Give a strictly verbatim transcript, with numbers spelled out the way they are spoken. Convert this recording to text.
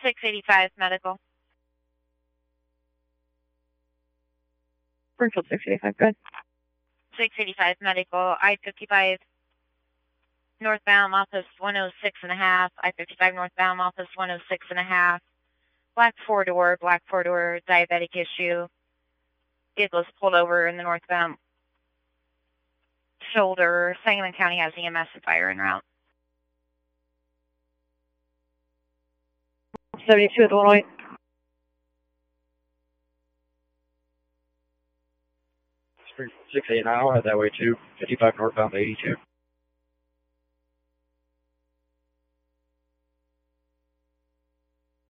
six eighty-five medical. Springfield six eighty-five, good. six eighty-five medical, I fifty-five northbound, office one oh six and a half, I fifty-five northbound, office one oh six and a half, black four-door, black four-door, diabetic issue. Vehicle's pulled over in the northbound shoulder. Sangamon County has E M S and fire en route. seventy-two at the one oh eight. six eighty-nine, I'll head that way too. fifty-five northbound eighty-two.